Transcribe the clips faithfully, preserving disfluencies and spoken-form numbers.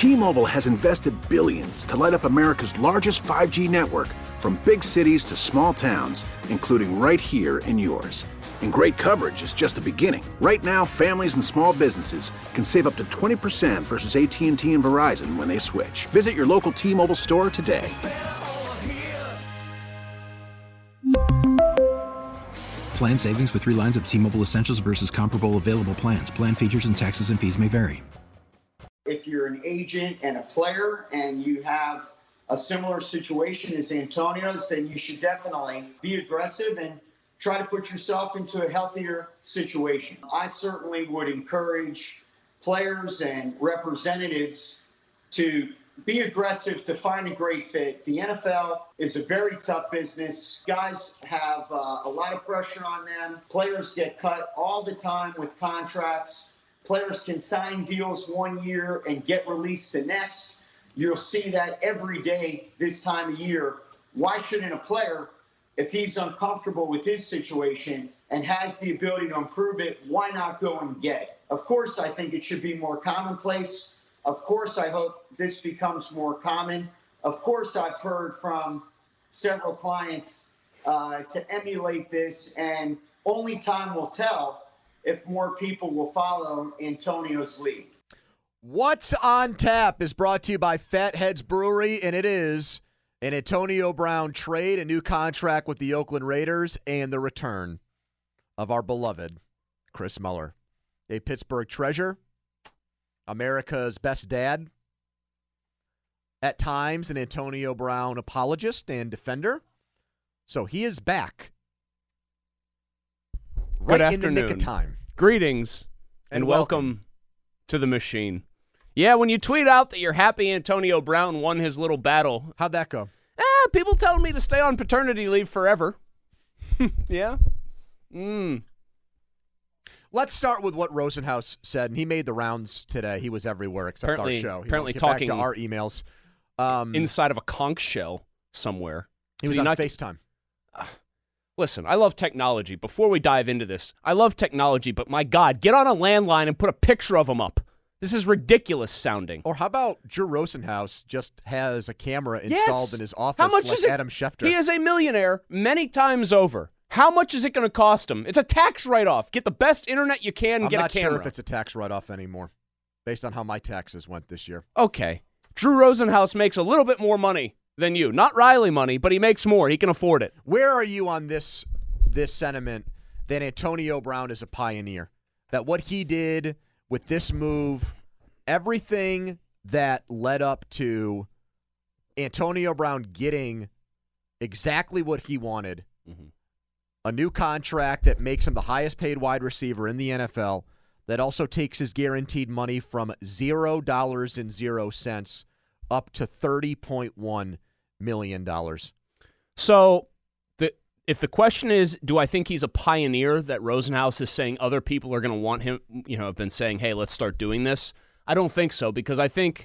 T-Mobile has invested billions to light up America's largest five G network, from big cities to small towns, including right here in yours. And great coverage is just the beginning. Right now, families and small businesses can save up to twenty percent versus A T and T and Verizon when they switch. Visit your local T-Mobile store today. Plan savings with three lines of T-Mobile Essentials versus comparable available plans. Plan features and taxes and fees may vary. If you're an agent and a player and you have a similar situation as Antonio's, then you should definitely be aggressive and try to put yourself into a healthier situation. I certainly would encourage players and representatives to be aggressive to find a great fit. The N F L is a very tough business. Guys have uh, a lot of pressure on them. Players get cut all the time with contracts. Players can sign deals one year and get released the next. You'll see that every day this time of year. Why shouldn't a player, if he's uncomfortable with his situation and has the ability to improve it, why not go and get it? Of course, I think it should be more commonplace. Of course, I hope this becomes more common. Of course, I've heard from several clients uh, to emulate this, and only time will tell if more people will follow Antonio's lead. What's on Tap is brought to you by Fatheads Brewery, and it is an Antonio Brown trade, a new contract with the Oakland Raiders, and the return of our beloved Chris Mueller, a Pittsburgh treasure, America's best dad, at times an Antonio Brown apologist and defender. So he is back. Right Good afternoon. In the nick of time. Greetings and, and welcome. welcome to the machine. Yeah, when you tweet out that you're happy Antonio Brown won his little battle. How'd that go? Eh, people telling me to stay on paternity leave forever. Yeah? Mm. Let's start with what Rosenhaus said, and he made the rounds today. He was everywhere except apparently, our show. He apparently get talking back to our emails. Um, inside of a conch shell somewhere. He was Did on he not FaceTime. Uh, listen, I love technology. Before we dive into this, I love technology, but my God, get on a landline and put a picture of him up. This is ridiculous sounding. Or how about Drew Rosenhaus just has a camera installed yes. in his office how much like is it? Adam Schefter? He is a millionaire many times over. How much is it going to cost him? It's a tax write-off. Get the best internet you can and I'm get a not camera. sure if it's a tax write-off anymore, based on how my taxes went this year. Okay. Drew Rosenhaus makes a little bit more money than you. Not Riley money, but he makes more. He can afford it. Where are you on this this sentiment that Antonio Brown is a pioneer? That what he did with this move, everything that led up to Antonio Brown getting exactly what he wanted, mm-hmm. a new contract that makes him the highest paid wide receiver in the N F L, that also takes his guaranteed money from zero dollars and zero cents up to thirty point one million dollars. So the if the question is, do I think he's a pioneer, that Rosenhaus is saying other people are going to want him, you know, have been saying, hey, let's start doing this? I don't think so, because I think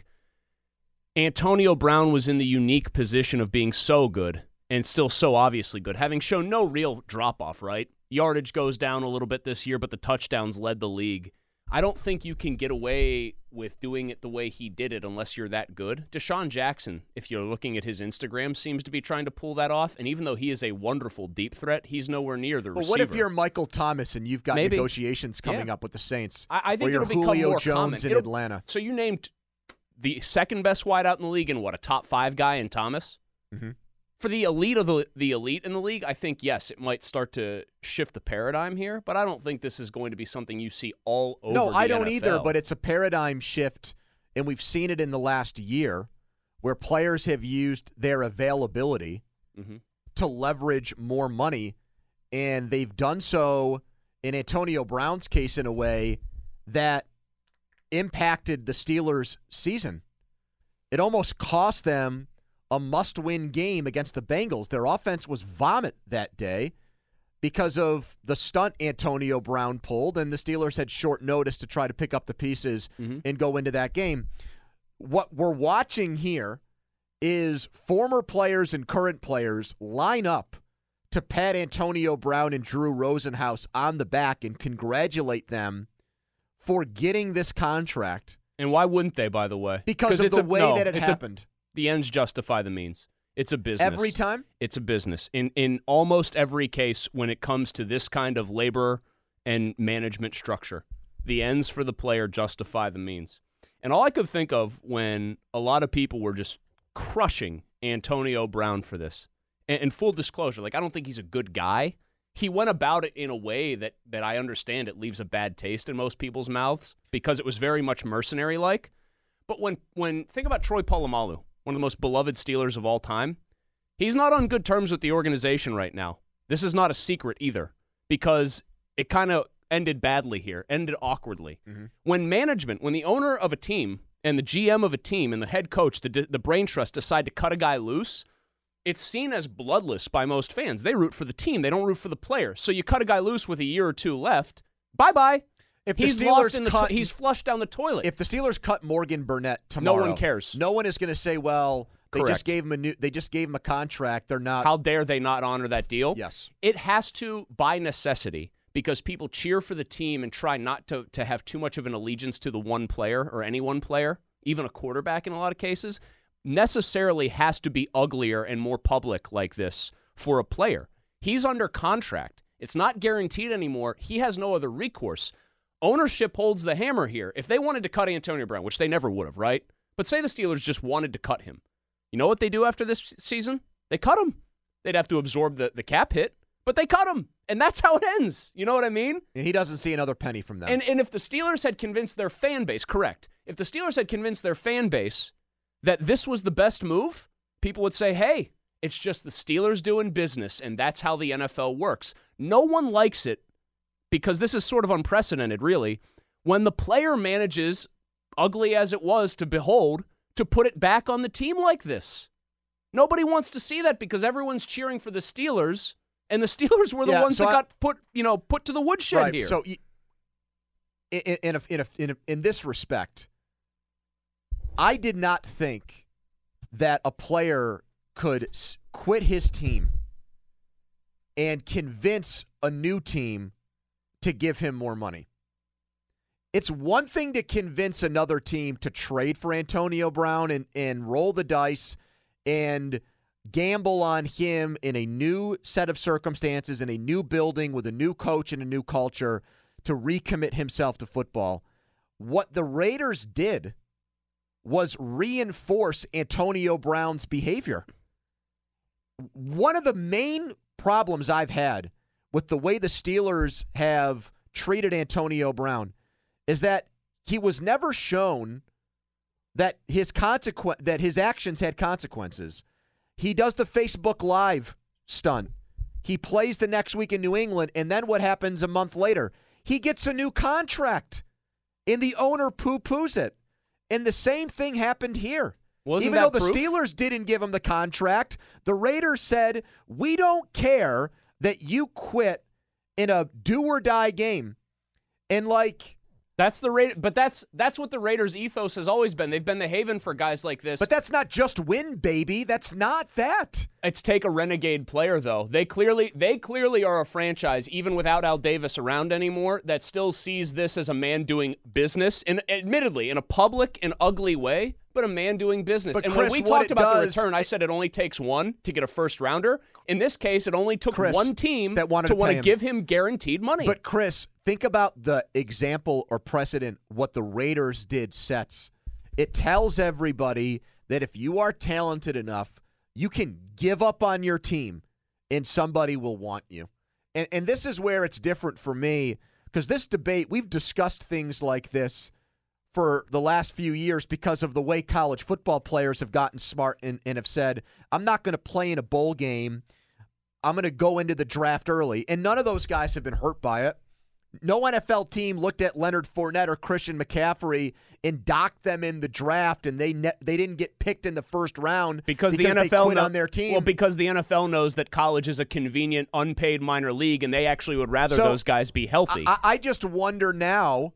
Antonio Brown was in the unique position of being so good and still so obviously good, having shown no real drop-off, right? Yardage goes down a little bit this year, but the touchdowns led the league. I don't think you can get away with doing it the way he did it unless you're that good. Deshaun Jackson, if you're looking at his Instagram, seems to be trying to pull that off. And even though he is a wonderful deep threat, he's nowhere near the but receiver. What if you're Michael Thomas and you've got Maybe. negotiations coming yeah. up with the Saints? I, I think or you're it'll become Julio more Jones common. in It'll, Atlanta. So you named the second best wideout in the league and what, a top five guy in Thomas? Mm-hmm. For the elite of the the elite in the league, I think, yes, it might start to shift the paradigm here, but I don't think this is going to be something you see all over No, the I don't N F L. either, but it's a paradigm shift, and we've seen it in the last year where players have used their availability mm-hmm. to leverage more money, and they've done so in Antonio Brown's case in a way that impacted the Steelers' season. It almost cost them a must-win game against the Bengals. Their offense was vomit that day because of the stunt Antonio Brown pulled, and the Steelers had short notice to try to pick up the pieces mm-hmm. and go into that game. What we're watching here is former players and current players line up to pat Antonio Brown and Drew Rosenhaus on the back and congratulate them for getting this contract And why wouldn't they, by the way? Because of it's the a, way no, that it it's happened. A, the ends justify the means. It's a business. Every time? It's a business. In in almost every case when it comes to this kind of labor and management structure, the ends for the player justify the means. And all I could think of when a lot of people were just crushing Antonio Brown for this, and, and full disclosure, like I don't think he's a good guy. He went about it in a way that, that I understand it leaves a bad taste in most people's mouths because it was very much mercenary-like. But when, when think about Troy Polamalu, one of the most beloved Steelers of all time, he's not on good terms with the organization right now. This is not a secret either because it kind of ended badly here, ended awkwardly. Mm-hmm. When management, when the owner of a team and the G M of a team and the head coach, the, the brain trust decide to cut a guy loose, it's seen as bloodless by most fans. They root for the team. They don't root for the player. So you cut a guy loose with a year or two left, bye-bye. If he's the lost Steelers in the cut, to- he's flushed down the toilet. If the Steelers cut Morgan Burnett tomorrow, no one cares. No one is going to say, "Well, they Correct. just gave him a new. They just gave him a contract. They're not." How dare they not honor that deal? Yes, it has to by necessity because people cheer for the team and try not to to have too much of an allegiance to the one player or any one player, even a quarterback in a lot of cases. Necessarily has to be uglier and more public like this for a player. He's under contract. It's not guaranteed anymore. He has no other recourse. Ownership holds the hammer here. If they wanted to cut Antonio Brown, which they never would have, right? But say the Steelers just wanted to cut him. You know what they do after this season? They cut him. They'd have to absorb the, the cap hit, but they cut him. And that's how it ends. You know what I mean? And he doesn't see another penny from them. And, and if the Steelers had convinced their fan base, correct, if the Steelers had convinced their fan base that this was the best move, people would say, hey, it's just the Steelers doing business, and that's how the N F L works. No one likes it because this is sort of unprecedented, really, when the player manages, ugly as it was to behold, to put it back on the team like this. Nobody wants to see that because everyone's cheering for the Steelers, and the Steelers were the yeah, ones so that I, got put, you know, put to the woodshed right, here. So, in in a, in, a, in, a, in this respect, I did not think that a player could quit his team and convince a new team to give him more money. It's one thing to convince another team to trade for Antonio Brown and, and roll the dice and gamble on him in a new set of circumstances, in a new building with a new coach and a new culture to recommit himself to football. What the Raiders did was reinforce Antonio Brown's behavior. One of the main problems I've had with the way the Steelers have treated Antonio Brown is that he was never shown that his consequ- that his actions had consequences. He does the Facebook Live stunt. He plays the next week in New England, and then what happens a month later? He gets a new contract, and the owner poo-poos it. And the same thing happened here. Wasn't Even though that the proof? Steelers didn't give him the contract, the Raiders said, we don't care that you quit in a do-or-die game. And, like... That's the Ra- but that's that's what the Raiders' ethos has always been. They've been the haven for guys like this. But that's not just win, baby. That's not that. It's take a renegade player, though. They clearly they clearly are a franchise, even without Al Davis around anymore, that still sees this as a man doing business, and admittedly in a public and ugly way, but a man doing business. But and Chris, when we what talked it about does, the return, I said it only takes one to get a first rounder. In this case, it only took Chris, one team that wanted to to want pay to him. give him guaranteed money. But, Chris, think about the example or precedent what the Raiders did sets. It tells everybody that if you are talented enough, you can give up on your team and somebody will want you. And, and this is where it's different for me because this debate, we've discussed things like this for the last few years because of the way college football players have gotten smart and, and have said, I'm not going to play in a bowl game. I'm going to go into the draft early. And none of those guys have been hurt by it. No N F L team looked at Leonard Fournette or Christian McCaffrey and docked them in the draft, and they ne- they didn't get picked in the first round because, because the N F L they quit kno- on their team. Well, because the N F L knows that college is a convenient, unpaid minor league, and they actually would rather So, those guys be healthy. I, I just wonder now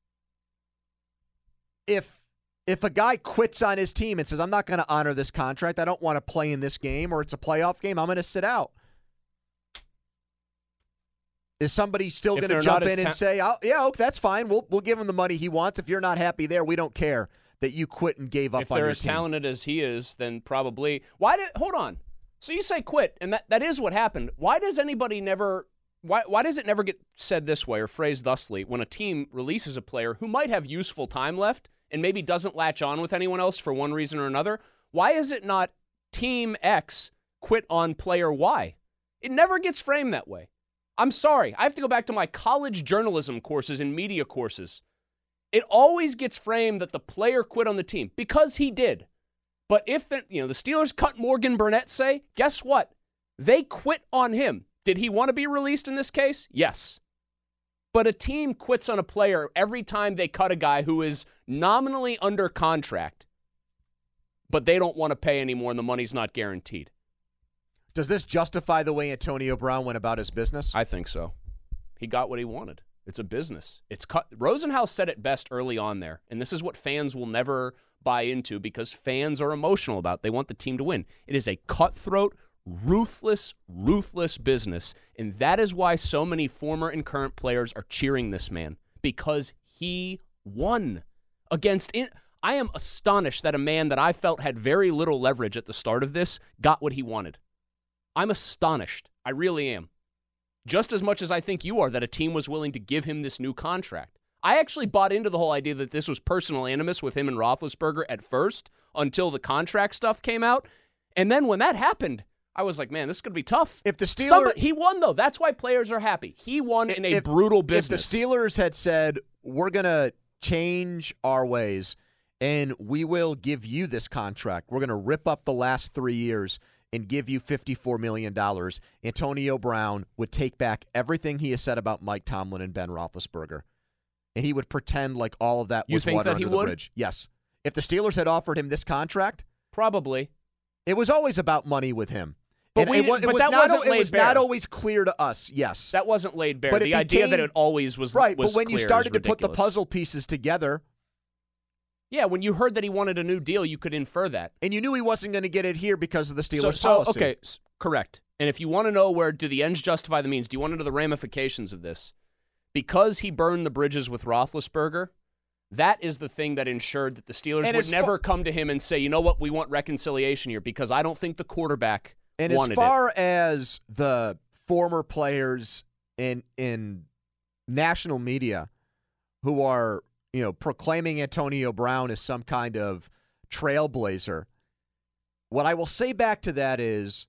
if if a guy quits on his team and says, I'm not going to honor this contract, I don't want to play in this game, or it's a playoff game, I'm going to sit out. Is somebody still If going to they're jump not as in and ta- say, oh, yeah, okay, that's fine. We'll we'll give him the money he wants. If you're not happy there, we don't care that you quit and gave up If on they're your as team. talented as he is, then probably. Why did? Hold on. So you say quit, and that, that is what happened. Why does anybody never? Why why does it never get said this way or phrased thusly when a team releases a player who might have useful time left and maybe doesn't latch on with anyone else for one reason or another? Why is it not Team X quit on player Y? It never gets framed that way. I'm sorry. I have to go back to my college journalism courses and media courses. It always gets framed that the player quit on the team because he did. But if it, you know the Steelers cut Morgan Burnett, say, guess what? They quit on him. Did he want to be released in this case? Yes. But a team quits on a player every time they cut a guy who is nominally under contract, but they don't want to pay anymore and the money's not guaranteed. Does this justify the way Antonio Brown went about his business? I think so. He got what he wanted. It's a business. It's cut. Rosenhaus said it best early on there, and this is what fans will never buy into because fans are emotional about it. They want the team to win. It is a cutthroat, ruthless, ruthless business, and that is why so many former and current players are cheering this man, because he won against in- I am astonished that a man that I felt had very little leverage at the start of this got what he wanted. I'm astonished. I really am. Just as much as I think you are that a team was willing to give him this new contract. I actually bought into the whole idea that this was personal animus with him and Roethlisberger at first until the contract stuff came out. And then when that happened, I was like, man, this is going to be tough. If the Steelers... Somebody, he won, though. That's why players are happy. He won if, in a if, brutal business. If the Steelers had said, we're going to change our ways and we will give you this contract, we're going to rip up the last three years and give you fifty-four million dollars, Antonio Brown would take back everything he has said about Mike Tomlin and Ben Roethlisberger. And he would pretend like all of that You was think water that he under the would? bridge. Yes. If the Steelers had offered him this contract, Probably. it was always about money with him. But and we it, wa- didn't- it but was, that not, wasn't it laid was bare. not always clear to us, yes. That wasn't laid bare. But it The idea became- that it always was right, was but when you clear is started to put the ridiculous. puzzle pieces together, Yeah, when you heard that he wanted a new deal, you could infer that. and you knew he wasn't going to get it here because of the Steelers So, so policy. okay, s- correct. And if you want to know where do the ends justify the means, do you want to know the ramifications of this? Because he burned the bridges with Roethlisberger, that is the thing that ensured that the Steelers And would as never fa- come to him and say, you know what, we want reconciliation here, because I don't think the quarterback And wanted as far as the former players in in national media who are, you know, proclaiming Antonio Brown as some kind of trailblazer, what I will say back to that is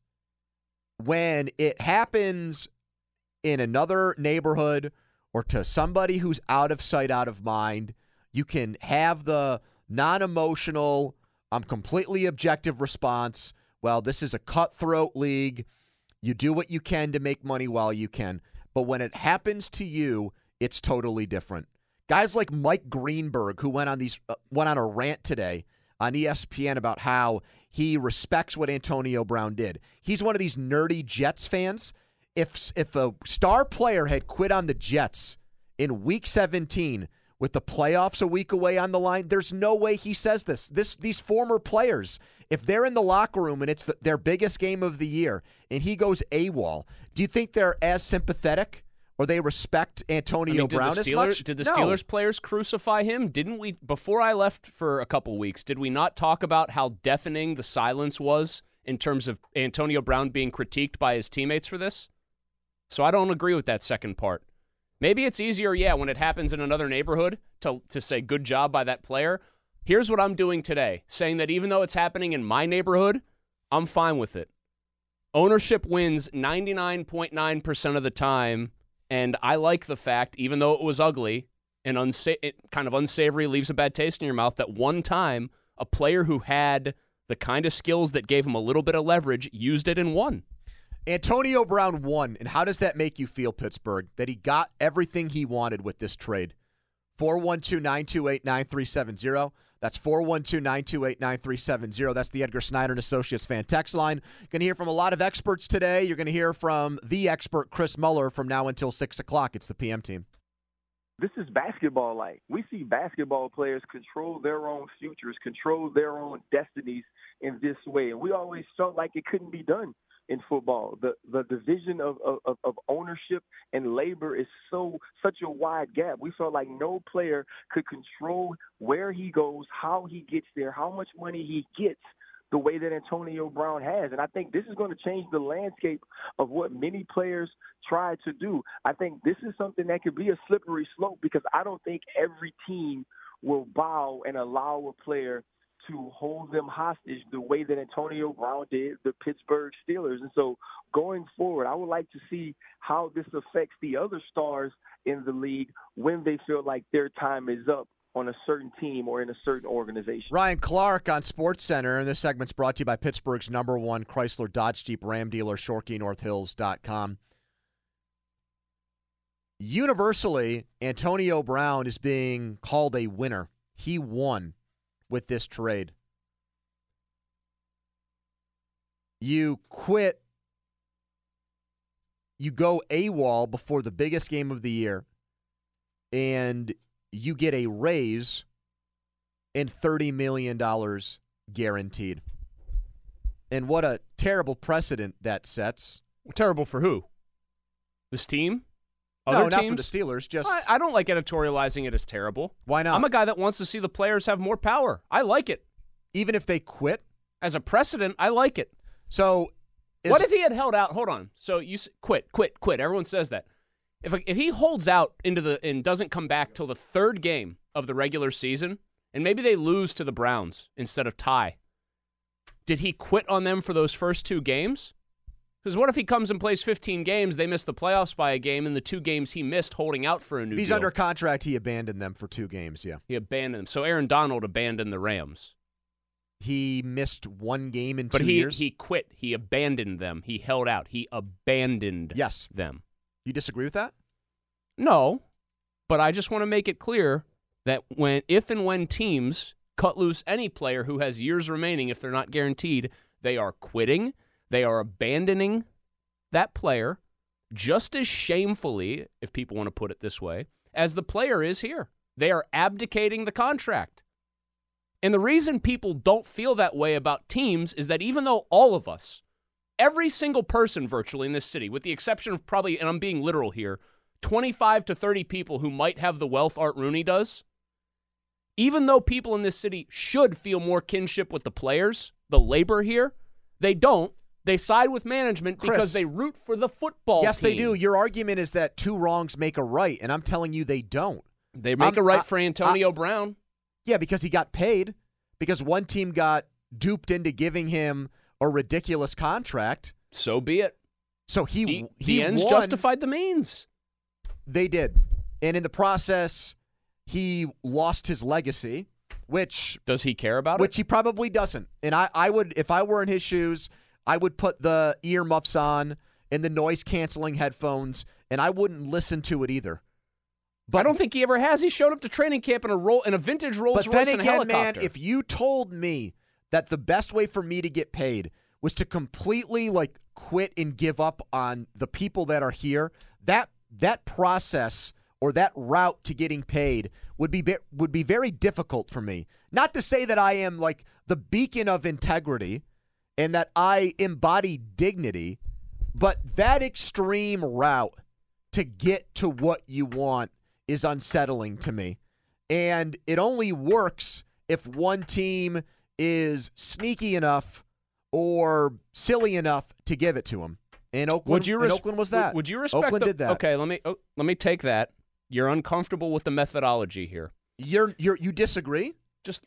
when it happens in another neighborhood or to somebody who's out of sight, out of mind, you can have the non-emotional, I'm completely objective response. Well, this is a cutthroat league. You do what you can to make money while you can. But when it happens to you, it's totally different. Guys like Mike Greenberg, who went on these uh, went on a rant today on E S P N about how he respects what Antonio Brown did. He's one of these nerdy Jets fans. If if a star player had quit on the Jets in Week seventeen with the playoffs a week away on the line, there's no way he says this. This these former players, if they're in the locker room and it's the, their biggest game of the year and he goes AWOL, do you think they're as sympathetic or they respect Antonio I mean, did Brown the as Steelers, much? Did the No. Steelers players crucify him? Didn't we, before I left for a couple weeks, did we not talk about how deafening the silence was in terms of Antonio Brown being critiqued by his teammates for this? So I don't agree with that second part. Maybe it's easier, yeah, when it happens in another neighborhood to, to say good job by that player. Here's what I'm doing today, saying that even though it's happening in my neighborhood, I'm fine with it. Ownership wins ninety-nine point nine percent of the time, and I like the fact, even though it was ugly and unsa- it kind of unsavory, leaves a bad taste in your mouth, that one time a player who had the kind of skills that gave him a little bit of leverage used it and won. Antonio Brown won, and how does that make you feel, Pittsburgh, that he got everything he wanted with this trade? four one two, nine two eight, nine three seven zero. That's four one two, nine two eight, nine three seven zero. That's the Edgar Snyder and Associates fan text line. You're going to hear from a lot of experts today. You're going to hear from the expert, Chris Muller, from now until six o'clock. It's the P M team. This is basketball like. We see basketball players control their own futures, control their own destinies in this way. And we always felt like it couldn't be done. in football. The the division of, of, of ownership and labor is so such a wide gap. We felt like no player could control where he goes, how he gets there, how much money he gets, the way that Antonio Brown has. And I think this is going to change the landscape of what many players try to do. I think this is something that could be a slippery slope because I don't think every team will bow and allow a player to hold them hostage the way that Antonio Brown did the Pittsburgh Steelers. And so going forward, I would like to see how this affects the other stars in the league when they feel like their time is up on a certain team or in a certain organization. Ryan Clark on SportsCenter, and this segment's brought to you by Pittsburgh's number one Chrysler Dodge Jeep Ram dealer, Shorkey North Hills dot com. Universally, Antonio Brown is being called a winner. He won with this trade. You quit, you go AWOL before the biggest game of the year, and you get a raise and thirty million dollars guaranteed. And what a terrible precedent that sets. Terrible for who? This team? Other no, not teams? for the Steelers. Just I, I don't like editorializing it as terrible. Why not? I'm a guy that wants to see the players have more power. I like it. Even if they quit? As a precedent, I like it. So, is, what if he had held out? Hold on. So you s- quit, quit, quit. Everyone says that. If if he holds out into the and doesn't come back till the third game of the regular season, and maybe they lose to the Browns instead of tie, did he quit on them for those first two games? Because what if he comes and plays fifteen games, they miss the playoffs by a game, and the two games he missed holding out for a new If he's deal, under contract, he abandoned them for two games, yeah. He abandoned them. So Aaron Donald abandoned the Rams. He missed one game in but two he, years? But he quit. He abandoned them. He held out. He abandoned yes. them. You disagree with that? No, but I just want to make it clear that when, if and when teams cut loose any player who has years remaining, if they're not guaranteed, they are quitting. They are abandoning that player just as shamefully, if people want to put it this way, as the player is here. They are abdicating the contract. And the reason people don't feel that way about teams is that even though all of us, every single person virtually in this city, with the exception of probably, and I'm being literal here, twenty-five to thirty people who might have the wealth Art Rooney does, even though people in this city should feel more kinship with the players, the labor here, they don't. They side with management Chris, because they root for the football yes, team. they do. Your argument is that two wrongs make a right, and I'm telling you they don't. They make I'm, a right I, for Antonio I, Brown. Yeah, because he got paid. Because one team got duped into giving him a ridiculous contract. So be it. So he he, he the ends won. justified the means. They did. And in the process, he lost his legacy, which does he care about which it? he probably doesn't. And I, I would, if I were in his shoes, I would put the earmuffs on and the noise-canceling headphones, and I wouldn't listen to it either. But I don't think he ever has. He showed up to training camp in a roll in a vintage Rolls But Royce then and again, helicopter. man, if you told me that the best way for me to get paid was to completely like quit and give up on the people that are here, that that process or that route to getting paid would be would be very difficult for me. Not to say that I am like the beacon of integrity and that I embody dignity, but that extreme route to get to what you want is unsettling to me. And it only works if one team is sneaky enough or silly enough to give it to him. And Oakland, would you res- and Oakland was that. Would you respect Oakland the, did that. Okay, let me oh, let me take that. You're uncomfortable with the methodology here. You're you're you disagree? Just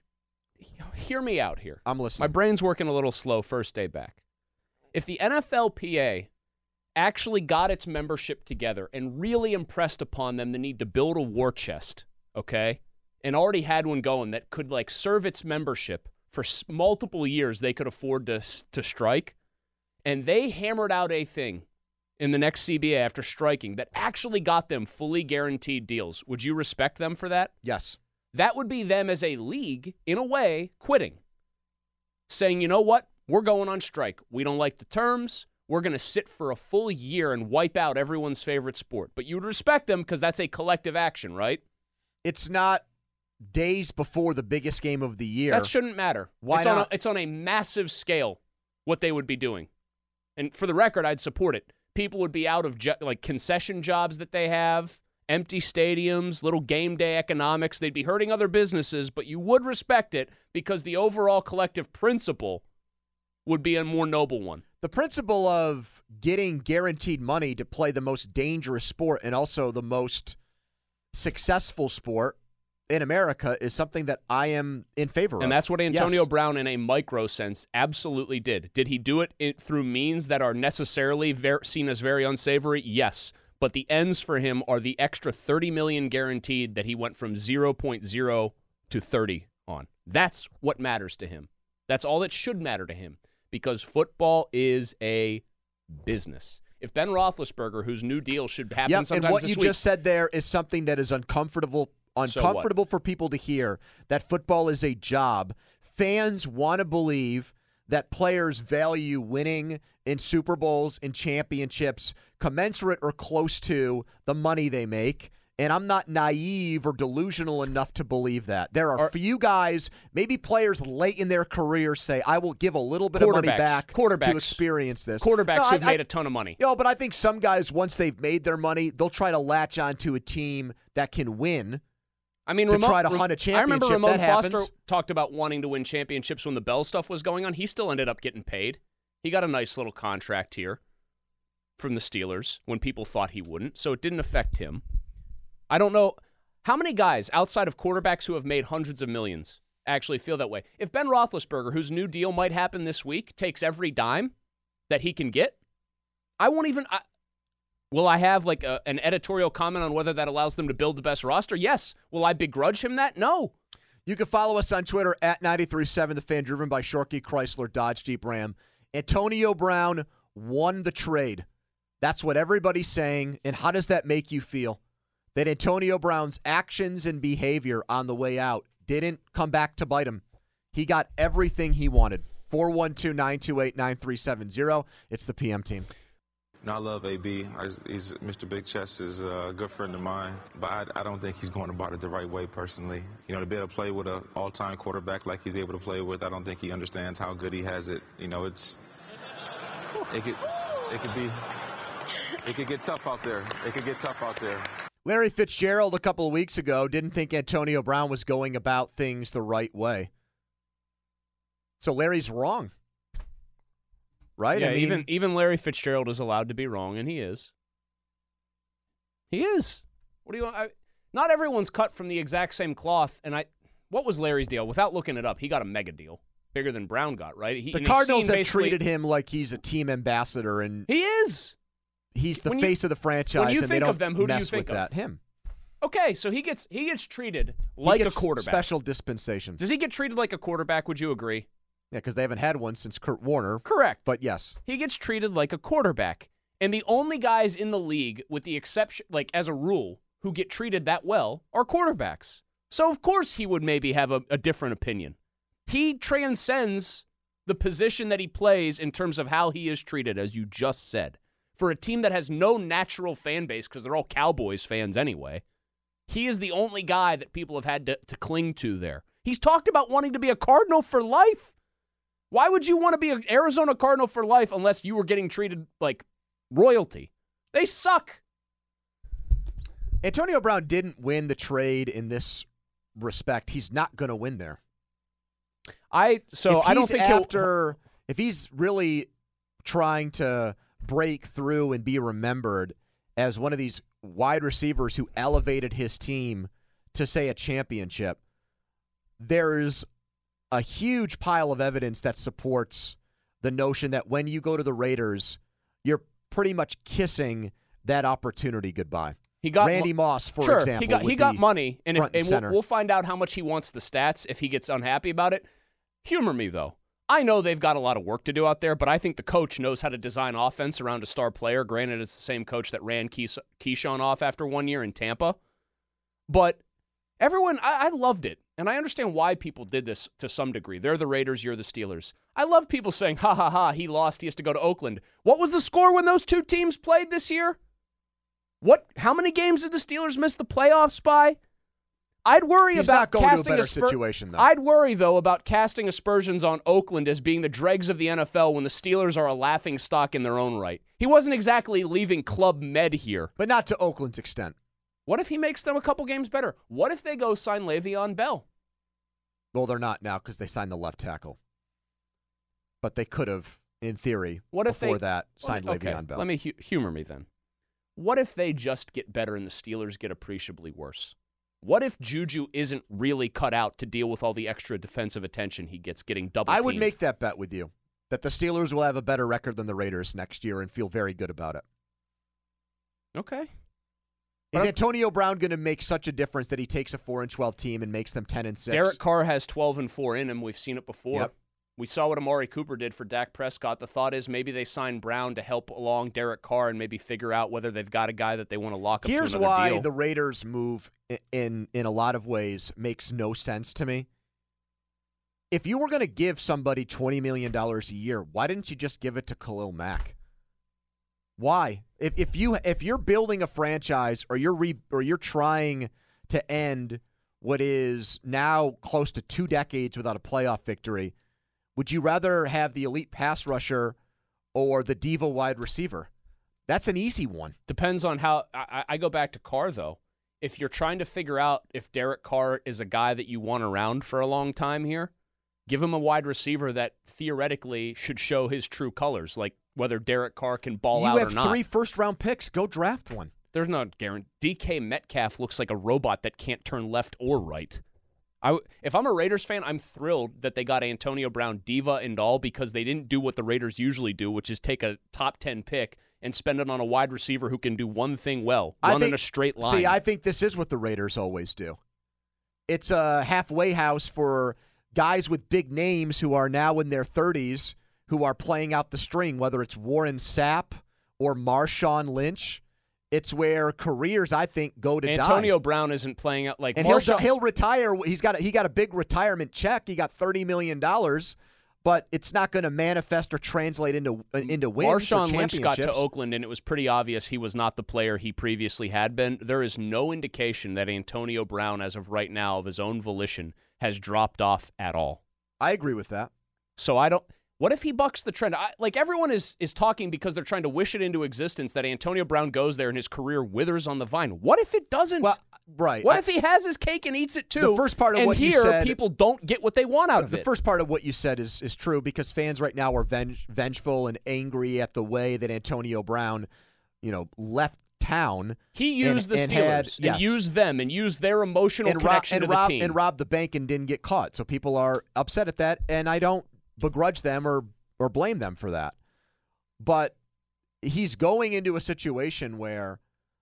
hear me out here. I'm listening. My brain's working a little slow first day back. If the N F L P A actually got its membership together and really impressed upon them the need to build a war chest, okay, and already had one going that could like serve its membership for s- multiple years, they could afford to to strike, and they hammered out a thing in the next C B A after striking that actually got them fully guaranteed deals. Would you respect them for that? Yes. That would be them as a league, in a way, quitting. Saying, you know what? We're going on strike. We don't like the terms. We're going to sit for a full year and wipe out everyone's favorite sport. But you would respect them because that's a collective action, right? It's not days before the biggest game of the year. That shouldn't matter. Why it's not? On a, it's on a massive scale what they would be doing. And for the record, I'd support it. People would be out of jo- like concession jobs that they have, empty stadiums, little game day economics. They'd be hurting other businesses, but you would respect it because the overall collective principle would be a more noble one. The principle of getting guaranteed money to play the most dangerous sport and also the most successful sport in America is something that I am in favor of. And that's what Antonio yes. Brown, in a micro sense, absolutely did. Did he do it in, through means that are necessarily ver- seen as very unsavory? Yes. But the ends for him are the extra thirty million dollars guaranteed that he went from zero point zero to thirty on. That's what matters to him. That's all that should matter to him because football is a business. If Ben Roethlisberger, whose new deal should happen yep, sometime and what this you week, just said there is something that is uncomfortable uncomfortable so for people to hear, that football is a job. Fans want to believe that players value winning in Super Bowls and championships commensurate or close to the money they make. And I'm not naive or delusional enough to believe that. There are, are few guys, maybe players late in their career say, I will give a little bit of money back to experience this. Quarterbacks no, who've I, made I, a ton of money. You know, but I think some guys, once they've made their money, they'll try to latch onto a team that can win. I mean, to Ramon, try to hunt a championship. I remember Ramon that Foster happens. talked about wanting to win championships when the Bell stuff was going on. He still ended up getting paid. He got a nice little contract here from the Steelers when people thought he wouldn't, so it didn't affect him. I don't know how many guys outside of quarterbacks who have made hundreds of millions actually feel that way. If Ben Roethlisberger, whose new deal might happen this week, takes every dime that he can get, I won't even I, will I have like a, an editorial comment on whether that allows them to build the best roster? Yes. Will I begrudge him that? No. You can follow us on Twitter at nine three seven The Fan, driven by Shorkey Chrysler Dodge Jeep Ram. Antonio Brown won the trade. That's what everybody's saying. And how does that make you feel? That Antonio Brown's actions and behavior on the way out didn't come back to bite him. He got everything he wanted. four one two, nine two eight, nine three seven zero. It's the P M team. No, I love A B. I, he's Mister Big Chest is a good friend of mine, but I, I don't think he's going about it the right way personally. You know, to be able to play with an all-time quarterback like he's able to play with, I don't think he understands how good he has it. You know, it's it could it could be it could get tough out there. It could get tough out there. Larry Fitzgerald a couple of weeks ago didn't think Antonio Brown was going about things the right way. So Larry's wrong. Right? Yeah, I mean, even even Larry Fitzgerald is allowed to be wrong, and he is. He is. What do you want? I, not everyone's cut from the exact same cloth. And I, what was Larry's deal? Without looking it up, he got a mega deal, bigger than Brown got. Right? He, the Cardinals have treated him like he's a team ambassador, and he is. He's the when face you, of the franchise, when you and think they don't of them, who mess do you think with of? that. Him. Okay, so he gets he gets treated like he gets a quarterback. Special dispensation. Does he get treated like a quarterback? Would you agree? Yeah, because they haven't had one since Kurt Warner. Correct. But yes. He gets treated like a quarterback. And the only guys in the league, with the exception, like as a rule, who get treated that well are quarterbacks. So, of course, he would maybe have a, a different opinion. He transcends the position that he plays in terms of how he is treated, as you just said. For a team that has no natural fan base, because they're all Cowboys fans anyway, he is the only guy that people have had to, to cling to there. He's talked about wanting to be a Cardinal for life. Why would you want to be an Arizona Cardinal for life unless you were getting treated like royalty? They suck. Antonio Brown didn't win the trade in this respect. He's not going to win there. I so if I don't think after he'll, if he's really trying to break through and be remembered as one of these wide receivers who elevated his team to, say, a championship, there's a huge pile of evidence that supports the notion that when you go to the Raiders, you're pretty much kissing that opportunity goodbye. He got Randy mo- Moss, for sure, example. He got, he got money, and, if, and, and we'll, we'll find out how much he wants the stats if he gets unhappy about it. Humor me, though. I know they've got a lot of work to do out there, but I think the coach knows how to design offense around a star player. Granted, it's the same coach that ran Keys- Keyshawn off after one year in Tampa. But everyone, I, I loved it. And I understand why people did this to some degree. They're the Raiders, you're the Steelers. I love people saying, ha, ha, ha, he lost, he has to go to Oakland. What was the score when those two teams played this year? What? How many games did the Steelers miss the playoffs by? I'd worry He's about not going to a casting better Spur- situation, though. I'd worry, though, about casting aspersions on Oakland as being the dregs of the N F L when the Steelers are a laughing stock in their own right. He wasn't exactly leaving Club Med here. But not to Oakland's extent. What if he makes them a couple games better? What if they go sign Le'Veon Bell? Well, they're not now because they signed the left tackle. But they could have, in theory, what if before they, that, signed okay, Le'Veon Bell. Let me hu- humor me then. What if they just get better and the Steelers get appreciably worse? What if Juju isn't really cut out to deal with all the extra defensive attention he gets getting double teamed? I would make that bet with you, that the Steelers will have a better record than the Raiders next year and feel very good about it. Okay. Is Antonio Brown going to make such a difference that he takes a four and twelve team and makes them ten and six? Derek Carr has twelve and four in him. We've seen it before. Yep. We saw what Amari Cooper did for Dak Prescott. The thought is maybe they sign Brown to help along Derek Carr and maybe figure out whether they've got a guy that they want to lock up Here's to another why deal. the Raiders move in, in in a lot of ways makes no sense to me. If you were going to give somebody twenty million dollars a year, why didn't you just give it to Khalil Mack? Why? If if you if you're building a franchise or you're re, or you're trying to end what is now close to two decades without a playoff victory, would you rather have the elite pass rusher or the diva wide receiver? That's an easy one. Depends on how I, I go back to Carr, though. If you're trying to figure out if Derek Carr is a guy that you want around for a long time here, give him a wide receiver that theoretically should show his true colors, like whether Derek Carr can ball you out or have not. three first-round picks. Go draft one. There's no guarantee. D K Metcalf looks like a robot that can't turn left or right. I, if I'm a Raiders fan, I'm thrilled that they got Antonio Brown, diva and all, because they didn't do what the Raiders usually do, which is take a top ten pick and spend it on a wide receiver who can do one thing well, I run think, in a straight line. See, I think this is what the Raiders always do. It's a halfway house for guys with big names who are now in their thirties who are playing out the string, whether it's Warren Sapp or Marshawn Lynch. It's where careers, I think, go to Antonio die. Antonio Brown isn't playing out like and Marshawn. he'll he'll retire. He's got a, he got a big retirement check. He got thirty million dollars, but it's not going to manifest or translate into into wins Marshawn or Lynch got to championships. Oakland, and it was pretty obvious he was not the player he previously had been. There is no indication that Antonio Brown, as of right now, of his own volition, has dropped off at all. I agree with that. So I don't. What if he bucks the trend? I, like everyone is is talking because they're trying to wish it into existence that Antonio Brown goes there and his career withers on the vine. What if it doesn't? Well, right. What I, if he has his cake and eats it too? The first part of and what here, you said, people don't get what they want out of the it. The first part of what you said is is true because fans right now are venge, vengeful and angry at the way that Antonio Brown, you know, left town. He used and, the and Steelers had, and yes. used them and used their emotional and connection rob, and to rob, the team. And robbed the bank and didn't get caught. So people are upset at that, and I don't begrudge them or or blame them for that. But he's going into a situation where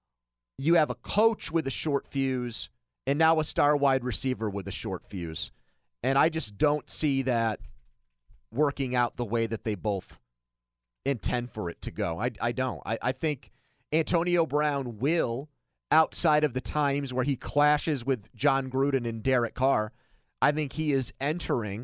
you have a coach with a short fuse and now a star wide receiver with a short fuse. And I just don't see that working out the way that they both intend for it to go. I, I don't. I, I think Antonio Brown will, outside of the times where he clashes with John Gruden and Derek Carr, I think he is entering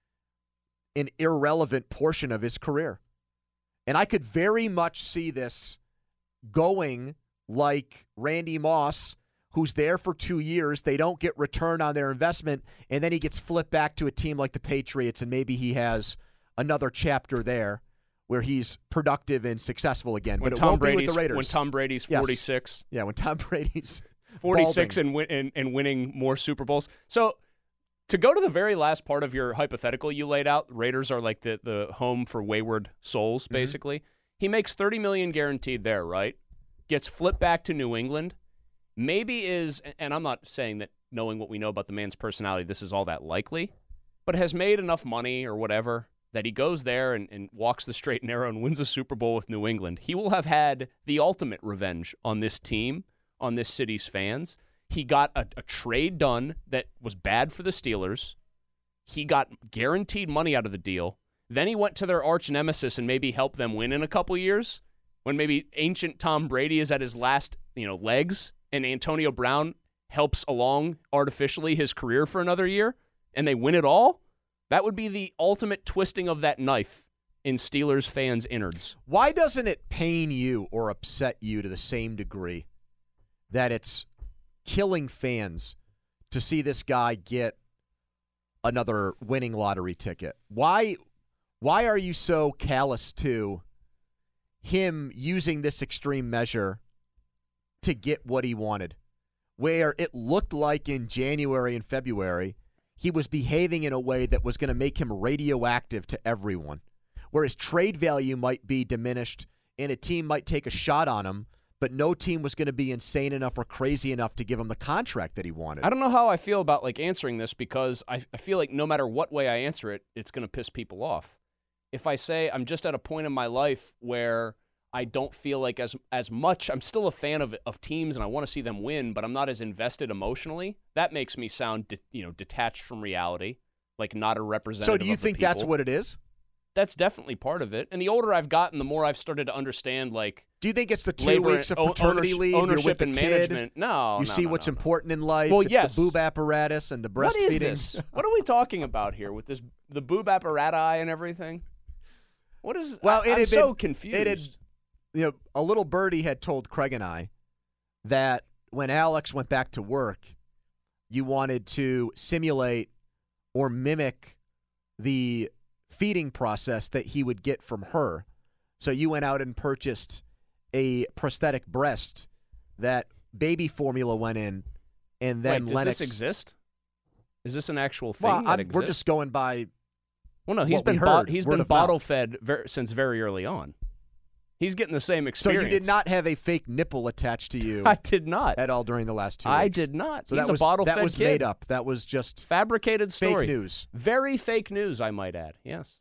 an irrelevant portion of his career. And I could very much see this going like Randy Moss, who's there for two years. They don't get return on their investment, and then he gets flipped back to a team like the Patriots, and maybe he has another chapter there where he's productive and successful again. When but it Tom won't Brady's, be with the Raiders. When Tom Brady's Yes. forty-six. Yeah, when Tom Brady's forty-six balding. and, win, and, and winning more Super Bowls. So to go to the very last part of your hypothetical you laid out, Raiders are like the, the home for wayward souls, basically. Mm-hmm. He makes thirty million dollars guaranteed there, right? Gets flipped back to New England. Maybe is, and I'm not saying that knowing what we know about the man's personality, this is all that likely, but has made enough money or whatever that he goes there and, and walks the straight and narrow and wins a Super Bowl with New England. He will have had the ultimate revenge on this team, on this city's fans. He got a, a trade done that was bad for the Steelers. He got guaranteed money out of the deal. Then he went to their arch nemesis and maybe helped them win in a couple years when maybe ancient Tom Brady is at his last, you know, legs and Antonio Brown helps along artificially his career for another year and they win it all. That would be the ultimate twisting of that knife in Steelers fans' innards. Why doesn't it pain you or upset you to the same degree that it's killing fans to see this guy get another winning lottery ticket. Why why are you so callous to him using this extreme measure to get what he wanted? Where it looked like in January and February, he was behaving in a way that was going to make him radioactive to everyone. Where his trade value might be diminished and a team might take a shot on him, but no team was going to be insane enough or crazy enough to give him the contract that he wanted. I don't know how I feel about like answering this because I, I feel like no matter what way I answer it, it's going to piss people off. If I say I'm just at a point in my life where I don't feel like as as much, I'm still a fan of of teams and I want to see them win, but I'm not as invested emotionally, that makes me sound de, you know detached from reality, like not a representative So do you of the think people. that's what it is? That's definitely part of it. And the older I've gotten, the more I've started to understand, like, do you think it's the two labor, weeks of paternity ownership, leave? You're ownership with the and kid. management? No, You no, see no, what's no, no. important in life. Well, it's yes. the boob apparatus and the breastfeeding. What is this? What are we talking about here with this the boob apparatus and everything? What is? Well, I, it I'm had so been, confused. It had, you know, a little birdie had told Craig and I that when Alex went back to work, you wanted to simulate or mimic the feeding process that he would get from her. So you went out and purchased a prosthetic breast that baby formula went in, and then Wait, does Lennox. this exist? Is this an actual thing Well, that I'm, exists? we're just going by. Well, no, he's what we been bo- heard, he's word been of mouth. bottle fed ver- since very early on. He's getting the same So experience. you did not have a fake nipple attached to you. I did not. At all during the last two. I weeks. did not. So He's that was a bottle that fed was kid. made up. That was just fabricated story. fake news. Very fake news, I might add. Yes.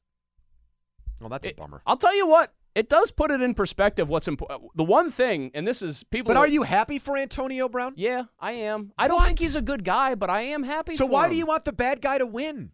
Well, that's It- a bummer. I'll tell you what. It does put it in perspective. What's important? The one thing, and this is people. But are you happy for Antonio Brown? Yeah, I am. I don't What? think he's a good guy, but I am happy. So for why him. do you want the bad guy to win?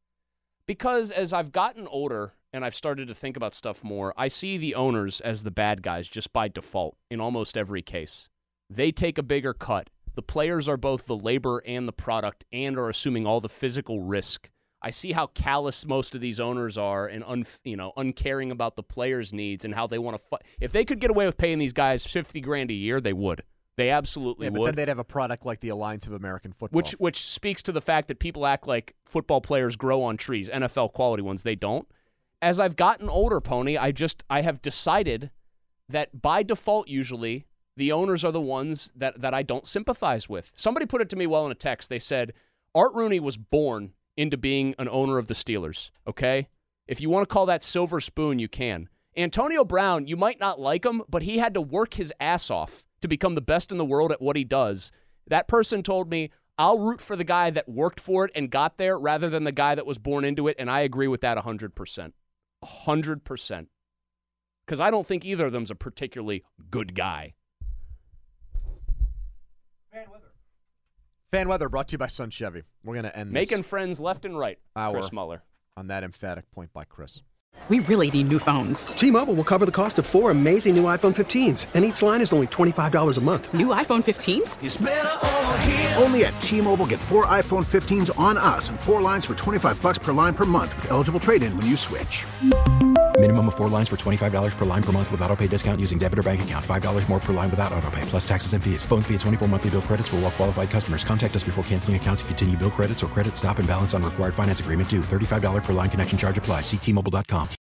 Because as I've gotten older and I've started to think about stuff more, I see the owners as the bad guys just by default in almost every case. They take a bigger cut. The players are both the labor and the product and are assuming all the physical risk. I see how callous most of these owners are and un, you know, uncaring about the players' needs and how they want to fight. If they could get away with paying these guys fifty grand a year, they would. They absolutely Yeah, but would. then they'd have a product like the Alliance of American Football. Which which speaks to the fact that people act like football players grow on trees, N F L quality ones. They don't. As I've gotten older, Pony, I just I have decided that by default, usually the owners are the ones that that I don't sympathize with. Somebody put it to me well in a text. They said Art Rooney was born into being an owner of the Steelers. Okay, if you want to call that silver spoon, you can. Antonio Brown, you might not like him, but he had to work his ass off to become the best in the world at what he does. That person told me, I'll root for the guy that worked for it and got there rather than the guy that was born into it, and I agree with that one hundred percent. one hundred percent. Because I don't think either of them's a particularly good guy. Fan weather. Fan weather brought to you by Sun Chevy. We're going to end Making this friends left and right, hour Chris Muller. on that emphatic point by Chris. We really need new phones. T-Mobile will cover the cost of four amazing new iPhone fifteens, and each line is only twenty-five dollars a month. New iPhone fifteens? It's better over here. Only at T-Mobile, get four iPhone fifteens on us and four lines for twenty-five bucks per line per month with eligible trade-in when you switch. Minimum of four lines for twenty-five dollars per line per month with autopay discount using debit or bank account. five dollars more per line without autopay, plus taxes and fees. Phone fee at twenty-four monthly bill credits for well-qualified customers. Contact us before canceling account to continue bill credits or credit stop and balance on required finance agreement due. thirty-five dollars per line connection charge applies. See T Mobile dot com.